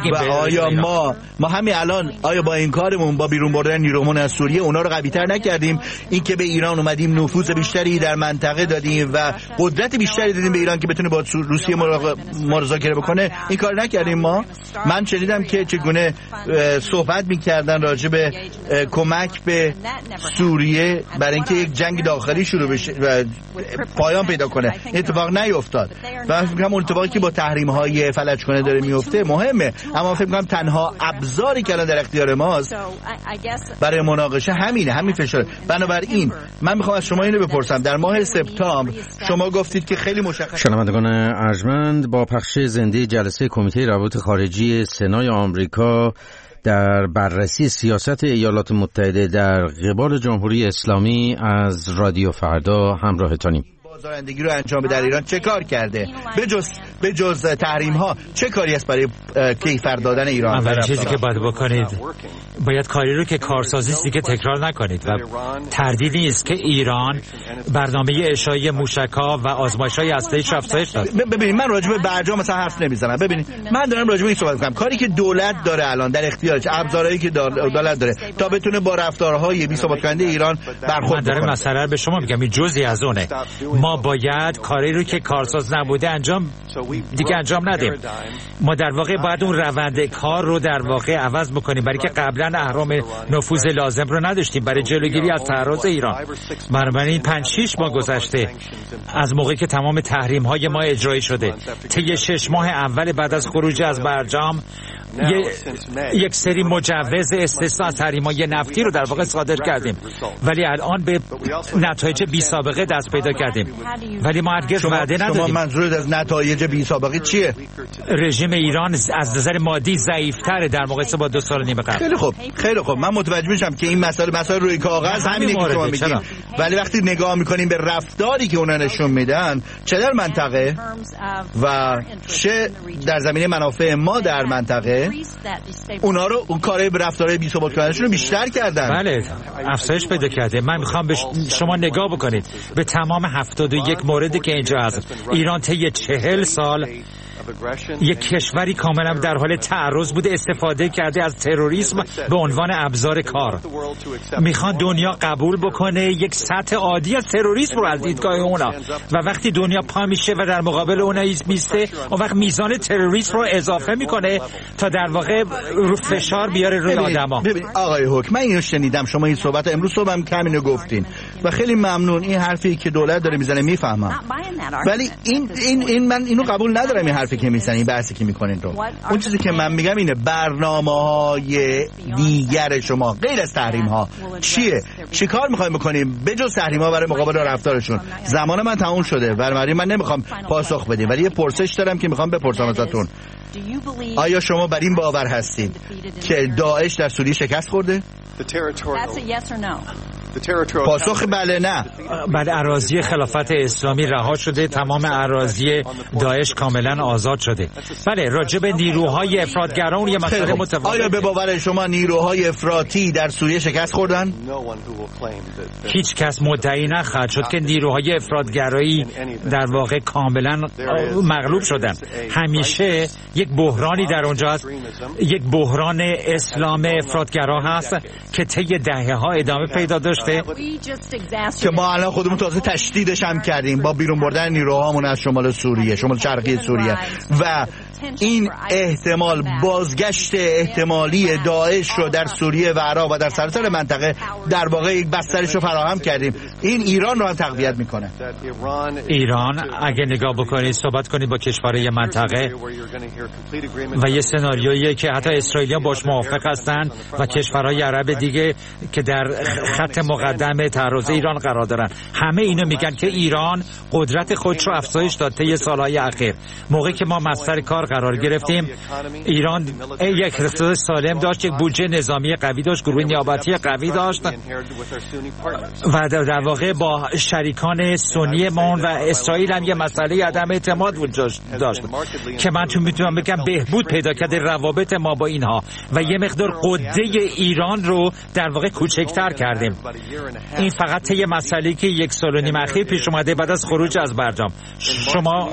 بگیم. و آیا ما ما همین الان آیا با این کارمون با بیرون بردن نیرومون از سوریه اونا رو قوی‌تر نکردیم؟ این که به ایران اومدیم نفوذ بیشتری در منطقه دادیم و قدرت بیشتری دادیم به ایران که بتونه با روسیه مذاکره بکنه، این کار نکردیم ما؟ من شنیدم که چگونه صحبت می‌کردن راجع به کمک به سوریه برای اینکه یک جنگ داخلی شروع بشه و پایان پیدا کنه. اتفاق نیفتاد و فکر کنم اون اتفاقی که با تحریم‌های فلج کنه داره میفته مهمه، اما فکر کنم تنها ابزاری که الان در اختیار ماست برای مناقشه همینه، همین فشار. بنابراین من میخوام از شما اینو بپرسم، در ماه سپتامبر شما گفتید که خیلی مشخص. شنوندگان ارجمند، با پخش زنده جلسه کمیته روابط خارجی سنای آمریکا در بررسی سیاست ایالات متحده در قبال جمهوری اسلامی از رادیو فردا همراهتانیم. بازارندگی رو انجام در ایران چه کار کرده؟ به جز به جز تحریم ها چه کاری است برای کیفر دادن ایران؟ اولین چیزی که باید بکنید، باید کاری رو که کارسازی است که تکرار نکنید و تردیدی نیست که ایران برنامه اشاعه موشک‌ها و آزمایش‌های اسلحه‌ای افزایش داد. ببینید من راجع به برجام مثلا حرف نمیزنم. ببینید من دارم راجع به این صحبت می‌کنم، کاری که دولت داره الان در اختیارش، ابزارهایی که دولت داره تا بتونه با رفتارهای بی‌ثبات‌کننده ایران برخورد کنه. من دارم مسئله رو به شما میگم، این جزئی از اونه. ما باید کاری رو که کارساز نبوده انجام دیگه انجام ندیم. ما در واقع باید اون روند کار رو در واقع عوض بکنیم، برای که قبلا اهرام نفوذ لازم رو نداشتیم برای جلوگیری از تعرض ایران. بنابراین پنج شش ماه گذشته از موقعی که تمام تحریم های ما اجرایی شده، طی شش ماه اول بعد از خروج از برجام یک سری مجوز استثنا از تحریم‌های نفتی رو در واقع صادر کردیم، ولی الان به نتایج بی سابقه دست پیدا کردیم. ولی ما هرگز وعده ندادیم. شما منظورت از نتایج بی سابقه چیه؟ رژیم ایران از نظر مادی ضعیف‌تره در مقایسه با دو سال و نیم قبل. خیلی خوب، خیلی خوب، من متوجه میشم که این مسائل مسائل روی کاغذ همینه که شما میگین، ولی وقتی نگاه میکنیم به رفتاری که اونا نشون میدن، چه در منطقه و چه در زمینه منافع ما در منطقه، اونا رو اون کارهای به رفتارهای بی ثبات کردنشون رو بیشتر کردن. بله، افزایش پیدا کرده. من میخوام به شما نگاه بکنید به تمام هفتاد و یک موردی که اینجا هست. ایران طی چهل سال یک کشوری کاملا در حال تعرض بوده، استفاده کرده از تروریسم به عنوان ابزار کار. میخوان دنیا قبول بکنه یک سطح عادی از تروریسم رو از دیدگاه اونا، و وقتی دنیا پا میشه و در مقابل اونا میسته، اون وقت میزان تروریسم رو اضافه میکنه تا در واقع رو فشار بیاره روی آدما. ببین آقای حکم، من اینو شنیدم، شما این صحبت امروز صبح هم کمینو گفتین و خیلی ممنون. این حرفی که دولت داره میزنه میفهمم، ولی این این این من اینو قبول ندارم، این حرفی که میزنین، بحثی که میکنین رو. اون چیزی که من میگم اینه برنامه‌های دیگر شما غیر از تحریم ها چیه؟ چی کار میخوایم بکنیم بجز تحریم ها برای مقابله رفتارشون؟ زمان من تموم شده، برای من نمیخوام پاسخ بدیم، ولی یه پرسش دارم که میخوام بپرسم ازتون. آیا شما بر این باور هستید که داعش در سوریه شکست خورده؟ پاسخ بله نه. بعد اراضی خلافت اسلامی رها شده، تمام اراضی داعش کاملا آزاد شده. بله، راجع به نیروهای افراطگران یه مسئله متفاوته. آیا به باور شما نیروهای افراطی در سوریه شکست خوردن؟ هیچ کس مدعی نخواهد شد که نیروهای افراطگرایی در واقع کاملا مغلوب شدن. همیشه یک بحرانی در اونجا هست، یک بحران اسلام افراطگرا هست که طی دهه‌ها ادامه پیدا داشته، که ما الان خودمون تازه تشدیدش هم کردیم با بیرون بردن نیروهامون از شمال سوریه، شمال شرقی سوریه، و این احتمال بازگشت احتمالی داعش رو در سوریه و عراق و در سراسر منطقه در واقع یک بسترش رو فراهم کردیم. این ایران رو هم تقویت میکنه. ایران اگه نگاه بکنید، صحبت کنید با کشورهای منطقه و یه سناریویی که حتی اسرائیلیان باش موافق هستن و کشورهای عرب دیگه که در خط مقدم تعرض ایران قرار دارن، همه اینو میگن که ایران قدرت خودش رو افزایش داد طی سالهای اخیر. موقعی که ما مستر کار قرار گرفتیم، ایران یک اقتصاد سالم داشت، یک بودجه نظامی قوی داشت، گروه نیابتی قوی داشت و در واقع با شریکان سنی ما و اسرائیل هم یه مسئله عدم اعتماد وجود داشت که من تو میتونم بگم بهبود پیدا کرده روابط ما با اینها و یه مقدار قده ایران رو در واقع کوچکتر کردیم. این فقط یه مسئله که یک سال و نیم اخیر پیش اومده بعد از خروج از برجام. شما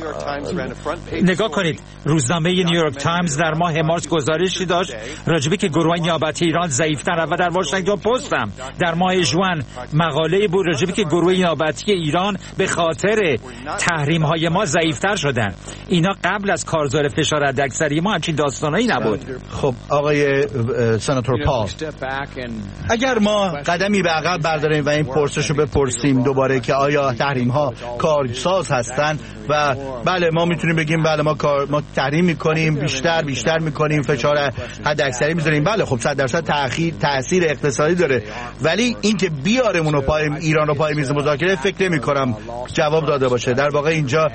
نگاه کنید، روزنامه نیویورک تایمز در ماه مارس گزارشی داشت راجبی که گروه نیابتی ایران ضعیف‌تر و در واشنگتن پست هم در ماه ژوئن مقاله بود راجبی که گروه نیابتی ایران به خاطر تحریم‌های ما ضعیف‌تر شدن. اینا قبل از کارزار فشار حداکثری ما همچین داستانایی نبود. خب آقای سناتور پال، اگر ما قدمی به عقب برداریم و این پرسش رو بپرسیم دوباره که آیا تحریم ها کارساز هستن و بله ما میتونیم بگیم بله ما کار ما تحریم میکنیم، بیشتر بیشتر میکنیم، فشار حداکثری میذاریم، بله خب صد درصد تأخیر تاثیر اقتصادی داره، ولی اینکه بیارمون رو پای ایران رو پای میز مذاکره فکر نمی‌کنم جواب داده باشه. در واقع اینجا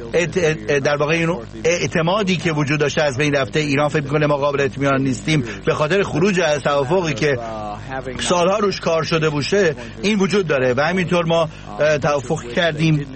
در واقع این اعتمادی که وجود داشته از بین رفته. ایران فکر می‌کنه ما قابل اطمینان نیستیم به خاطر خروج از توافقی که سالها روش کار شده باشه این وجود داره و همینطور ما توافق کردیم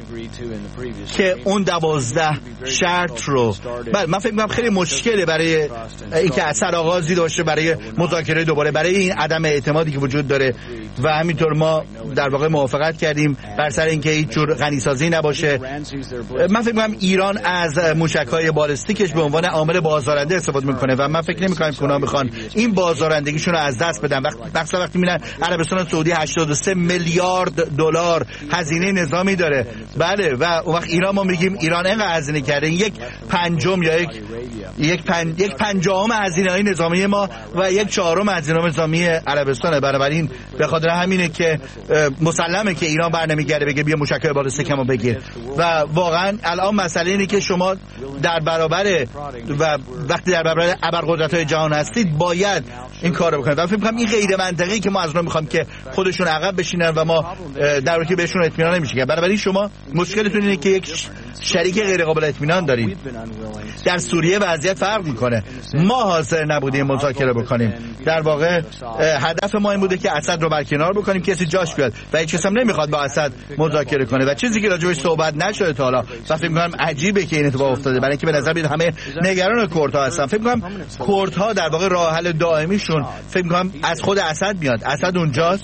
که اون دوازده شرط رو بله من فکر می‌کنم خیلی مشکله برای اینکه اثر آغازی داشته برای مذاکره دوباره، برای این عدم اعتمادی که وجود داره و همینطور ما در واقع موافقت کردیم بر سر اینکه هیچ جور غنیسازی نباشه. من فکر می‌کنم ایران از موشک‌های بالستیکش به عنوان عامل بازدارنده استفاده می‌کنه و من فکر نمی‌کنم که اونا می‌خوان این بازدارندگیشون رو از دست بدن. وقتی مثلا وقتی میرن عربستان سعودی هشتاد و سه میلیارد دلار هزینه نظامی داره، بله و اون وقت ایران ما میگیم ایران اینقدر هزینه کرده، یک پنجم یا یک یک پنج یک پنجم هزینه‌های نظامی ما و یک چهارم هزینه نظامی عربستانه. بنابراین به خاطر همینه که مسلمه که ایران برنمیگرده بگه بیا موشک‌های بالستیکمو بگیر و واقعا الان مسئله اینه که شما در برابر و وقتی در برابر ابرقدرت‌های جهان هستید باید این کارو بکنید و فکر می‌کنم این غیر منطقی که ما از اونها می‌خوام که خودشون عقب بشینن و ما در واقع بهشون اطمینان نمیشه. بنابراین شما مشکلتون اینه که یک شریک غیر قابل اطمینان دارید. در سوریه وضعیت فرق میکنه، ما حاضر نبودیم مذاکره بکنیم. در واقع هدف ما این بوده که اسد رو برکنار بکنیم کسی جاش بیاد و هیچ کس هم نمیخواد با اسد مذاکره کنه و چیزی که راجعش صحبت نشده تا حالا و فکر می‌کنم عجیبه که این اتفاق افتاده، برای اینکه به نظر میاد همه نگران کردها هستن. فکر می‌کنم کردها در واقع راه حل دائمیشون فکر می‌کنم از خود اسد میاد. اسد اونجاست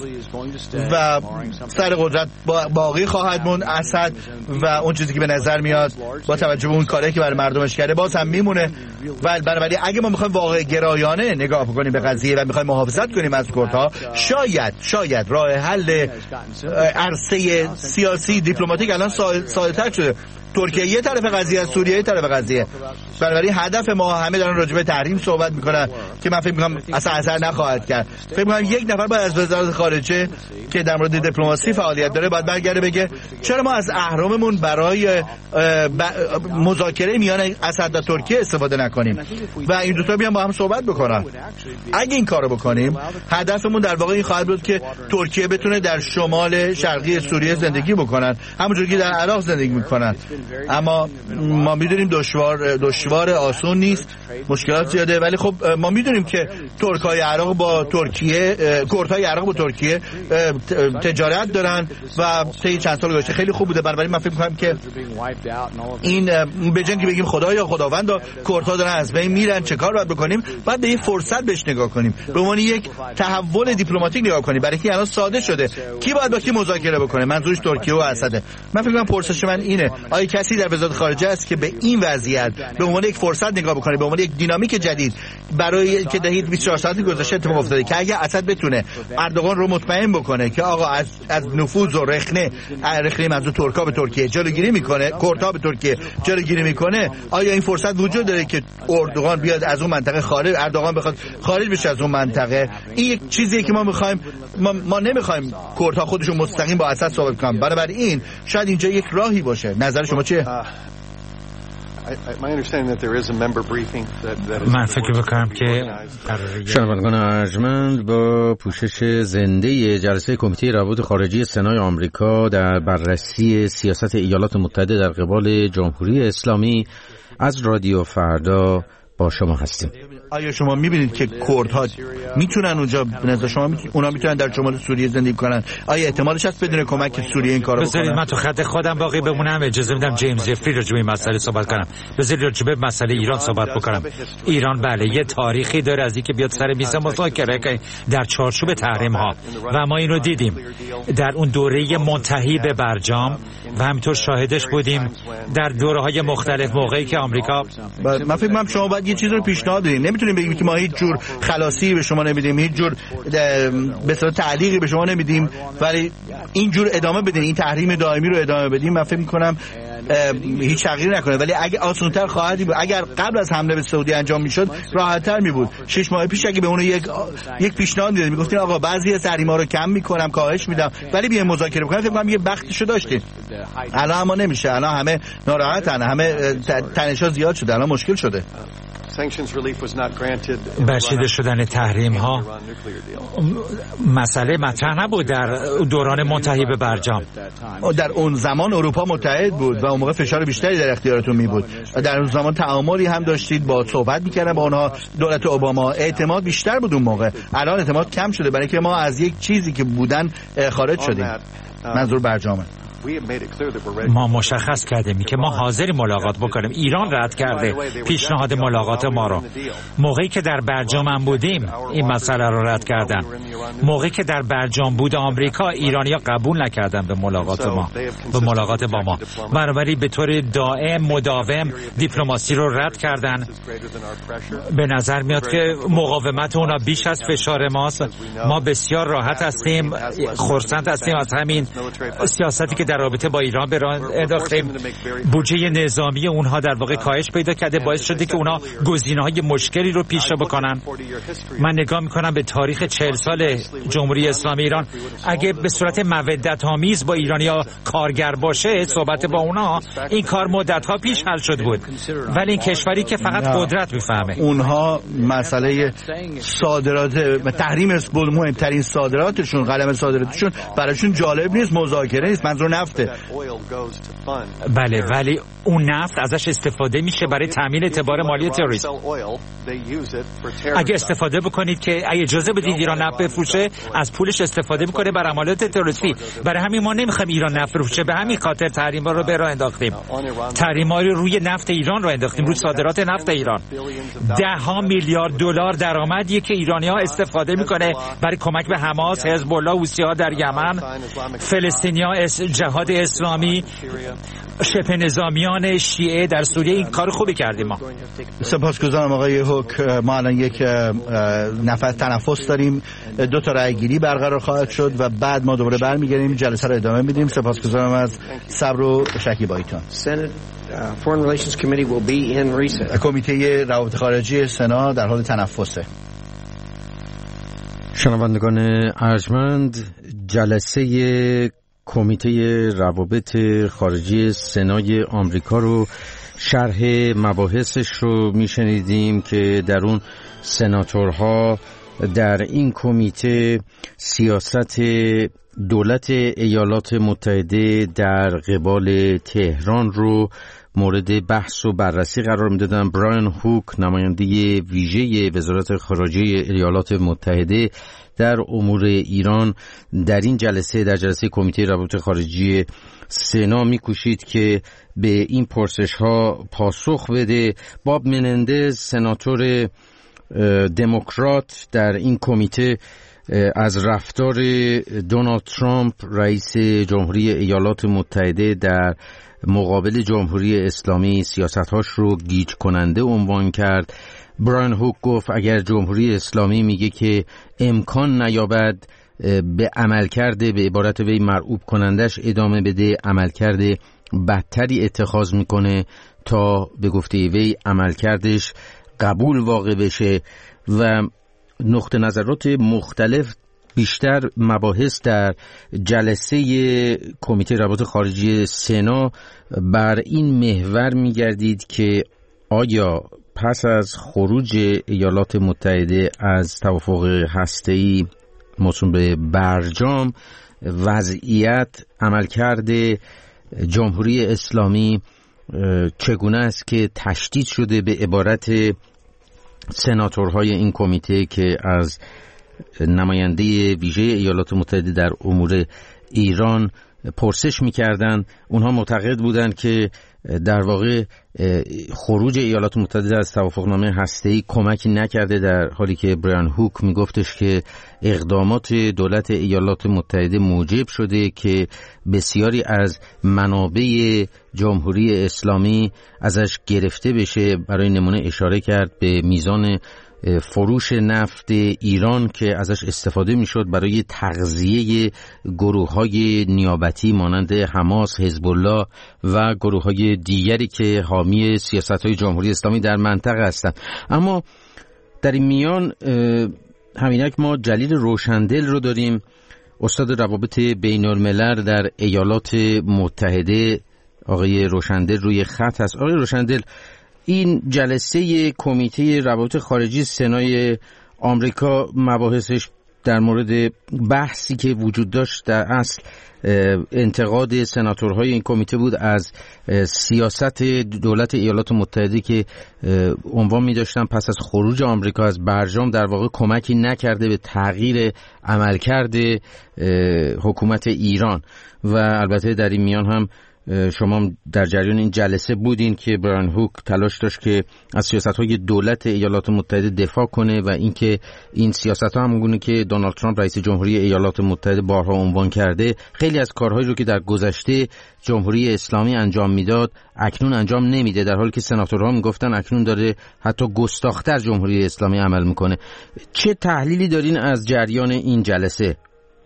و سر قدرت باقی خواهد موند اسد و اون چیزی که به نظر میاد با توجه به اون کاری که برای مردمش کرده باز هم میمونه. و بنابراین اگه ما می‌خوایم واقع گرایانه نگاه بکنیم به قضیه و می‌خوایم محافظت کنیم از کردها، شاید شاید راه حل عرصه سیاسی دیپلماتیک الان ساده‌تر شده. ترکیه یه طرف قضیه است، سوریه یه طرف قضیه. بنابراین هدف ما همه دارن راجع به تحریم صحبت میکنن که من فکر میکنم اصلا اثر نخواهد کرد. فکر میکنم یک نفر باید از وزارت خارجه که در مورد دیپلماسی فعالیت داره باید برگرده بگه چرا ما از اهرممون برای مذاکره میان اسد و ترکیه استفاده نکنیم و این دو تا بیان با هم صحبت بکنن. اگه این کارو بکنیم هدفمون در واقع این خواهد بود که ترکیه بتونه در شمال شرقی سوریه زندگی بکنن همونجوری که در عراق زندگی میکنن. اما ما میدونیم دشوار دشوار آسون نیست، مشکلات زیاده، ولی خب ما میدونیم که ترکای عراق با ترکیه کردهای عراق با ترکیه تجارت دارن و طی چند سال گذشته خیلی خوب بوده. بنابراین من فکر می‌کنم که این به جای اینکه بگیم خدایا خداوندا کردها دارن از بین میرن چه کار باید بکنیم، بعد به این فرصت بهش نگاه کنیم، به عنوان یک تحول دیپلماتیک نگاه کنیم، برای اینکه الان ساده شده کی باید با کی مذاکره بکنه، منظورش ترکیه و اسده. من فکر می‌کنم پرسش من اینه آیا کسی در وزارت خارجه است که به این وضعیت به عنوان یک فرصت نگاه بکنه، به عنوان یک دینامیک جدید برای که دهید بیست و چهار ساعتی گذشته اتفاق افتاده که اگه اسد بتونه اردوغان رو مطمئن بکنه که آقا از از نفوذ و رخنه رخنه منظور ترکا به ترکیه جلوگیری میکنه، کردها به ترکیه جلوگیری میکنه، آیا این فرصت وجود داره که اردوغان بیاد از اون منطقه خارج اردوغان بخواد خارج بشه از اون منطقه؟ این یک چیزیه که ما میخوایم. ما, ما نمیخوایم کردها خودشون مستقیم با اسد صحبت کنن. بنابراین شاید اینجا یک راهی باشه. نظر شما چیه؟ من فکر بکنم که شنوندگان ارجمند با پوشش زنده جلسه کمیته روابط خارجی سنای آمریکا در بررسی سیاست ایالات متحده در قبال جمهوری اسلامی از رادیو فردا با شما هستیم. آیا شما میبینید که کردها میتونن اونجا به نظر شما میتونن اونا میتونن در شمال سوریه زندگی کنن؟ آیا احتمالش هست بدون کمک سوریه این کارو بکنن؟ بذارید من تو خط خودم باقی بمونم. اجازه میدم جیمز جفری راجع به این مسئله صحبت کنم. بذارید راجع به مسئله ایران صحبت بکنم. ایران بله یه تاریخی داره از اینکه بیاد سر میز مذاکره کنه در چارچوب تحریم ها و ما اینو دیدیم در اون دوره منتهی به برجام و همینطور شاهدش بودیم در دوره‌های مختلف موقعی که آمریکا. من فکر می‌کنم شما باید یه چیزی رو پیشنهاد بدید. نمیتونیم بگیم که ما هیچ جور خلاصی به شما نمیدیم، هیچ جور به اصطلاح تعلیقی به شما نمیدیم، ولی این جور ادامه بدین، این تحریم دائمی رو ادامه بدیم. من فکر می‌کنم هیچ تغییری نکنه، ولی اگه آسان‌تر خواهد بود، اگر قبل از حمله به سعودی انجام میشد راحت‌تر میبود. شش ماه پیش اگه به اون یک یک پیشنهاد میدادید میگفتین آقا بعضی از تحریم‌ها رو کم می‌کنم، کاهش میدم، ولی بیایم مذاکره بکنیم، فکر کنم یه وقتشو داشتید. الان اما نمیشه. الان همه ناراحتن، همه تنش‌ها زیاد شده، الان مشکل شده. برچیده شدن تحریم ها مسئله مطرح نبود در دوران منتهی به برجام. در اون زمان اروپا متحد بود و اون موقع فشار بیشتری در اختیارتون می بود. در اون زمان تعاملی هم داشتید، با صحبت می‌کردن با اونها. دولت اوباما اعتماد بیشتر بود اون موقع. الان اعتماد کم شده برای اینکه ما از یک چیزی که بودن خارج شدیم. منظور برجامه. ما مشخص کردیم که ما حاضری ملاقات بکنیم. ایران رد کرده پیشنهاد ملاقات ما رو. موقعی که در برجام هم بودیم این مسئله رو رد کردن. موقعی که در برجام بود آمریکا، ایرانی‌ها قبول نکردن به ملاقات ما، به ملاقات با ما. بنابراین به طور دائم مداوم دیپلماسی رو رد کردن. به نظر میاد که مقاومت اونا بیش از فشار ماست. ما بسیار راحت هستیم، خرسند هستیم از همین سیاستی که در رابطه با ایران به راه انداختیم. بودجه نظامی اونها در واقع کاهش پیدا کرده، باعث شده که اونا گزینه‌های مشکلی رو پیش رو بکنن. من نگاه میکنم به تاریخ چهل سال جمهوری اسلامی ایران. اگه به صورت مودت آمیز با ایرانی‌ها کارگر باشه، صحبت با اونا، این کار مدت‌ها پیش حل شد بود. ولی این کشوری که فقط قدرت میفهمه، اونها مسئله صادرات تحریم است، مهمترین صادراتشون، قلم صادراتشون براشون جالب نیست، مذاکره نیست، منظور نفته. بله، ولی اون نفت ازش استفاده میشه برای تامین اعتبار مالی تروریسم. اگه استفاده بکنید که اگه اجازه بدید ایران نفت بفروشه، از پولش استفاده میکنه برای عملیات تروریستی. برای همین ما نمیخوایم ایران نفت بفروشه، به همین خاطر تحریم‌ها رو به راه انداختیم. تحریم‌ها رو روی نفت ایران رو انداختیم، روی صادرات نفت ایران. ده ها میلیارد دلار درآمدیه که ایرانی‌ها استفاده میکنه برای کمک به حماس، حزب الله، حوثی‌ها در یمن، فلسطینی‌ها، جهاد اسلامی، شبه نظامیان شیعه در سوریه. این کار خوبی کردیم ما. سپاسگزارم آقای هوک. ما الان یک نفس تنفس داریم، دو تا رأی گیری برقرار خواهد شد و بعد ما دوباره برمیگردیم جلسه رو ادامه میدیم. سپاسگزارم از صبر و شکیباییتون. کمیته روابط خارجی سنا در حال تنفسه. شنوندگان ارجمند، جلسه کمیته روابط خارجی سنای آمریکا رو شرح مباحثش رو میشنیدیم که در اون سناتورها در این کمیته سیاست دولت ایالات متحده در قبال تهران رو مورد بحث و بررسی قرار میدادن. برایان هوک، نماینده ویژه وزارت خارجه ایالات متحده در امور ایران، در این جلسه در جلسه کمیته روابط خارجی سنا میکوشید که به این پرسش ها پاسخ بده. باب منندز، سناتور دموکرات در این کمیته، از رفتار دونالد ترامپ رئیس جمهوری ایالات متحده در مقابل جمهوری اسلامی سیاست‌هاش رو گیج کننده عنوان کرد. برایان هوک گفت اگر جمهوری اسلامی میگه که امکان نیابد به عملکرد به عبارت وی مرعوب کنندش ادامه بده، عملکرد بدتری اتخاذ میکنه تا به گفته وی عملکردش قبول واقع بشه. و نقطه نظرات مختلف، بیشتر مباحث در جلسه کمیته روابط خارجی سنا بر این محور میگردید که آیا پس از خروج ایالات متحده از توافق هسته‌ای موسوم به برجام، وضعیت عملکرد جمهوری اسلامی چگونه است که تشدید شده، به عبارت سناتورهای این کمیته که از نماینده ویژه ایالات متحده در امور ایران پرسش می‌کردند، اونها معتقد بودند که در واقع خروج ایالات متحده از توافقنامه هسته‌ای کمکی نکرده، در حالی که برایان هوک میگفتش که اقدامات دولت ایالات متحده موجب شده که بسیاری از منابع جمهوری اسلامی ازش گرفته بشه. برای نمونه اشاره کرد به میزان فروش نفت ایران که ازش استفاده میشد برای تغذیه گروه‌های نیابتی مانند حماس، حزب الله و گروه‌های دیگری که حامی سیاست‌های جمهوری اسلامی در منطقه هستند. اما در این میان همینک ما جلیل روشندل رو داریم، استاد روابط بین‌الملل در ایالات متحده. آقای روشندل روی خط هست. آقای روشندل، این جلسه کمیته روابط خارجی سنای آمریکا مباحثش در مورد بحثی که وجود داشت در اصل انتقاد سناتورهای این کمیته بود از سیاست دولت ایالات متحده که عنوان می داشتن پس از خروج آمریکا از برجام در واقع کمکی نکرده به تغییر عملکرد حکومت ایران. و البته در این میان هم شما در جریان این جلسه بودین که برایان هوک تلاش داشت که از سیاست‌های دولت ایالات متحده دفاع کنه و اینکه این سیاست‌ها همونگونه که دونالد ترامپ رئیس جمهوری ایالات متحده بارها عنوان کرده، خیلی از کارهایی رو که در گذشته جمهوری اسلامی انجام میداد اکنون انجام نمیده، در حالی که سناتورها میگفتن اکنون داره حتی گستاخ‌تر جمهوری اسلامی عمل میکنه. چه تحلیلی دارین از جریان این جلسه؟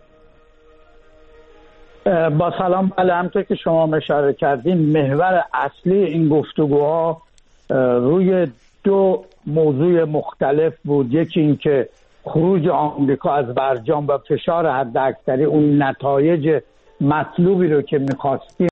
با سلام. بله، همونطور که شما اشاره کردین محور اصلی این گفتگوها روی دو موضوع مختلف بود. یکی این که خروج آمریکا از برجام و فشار حداکثری اون نتایج مطلوبی رو که می‌خواستیم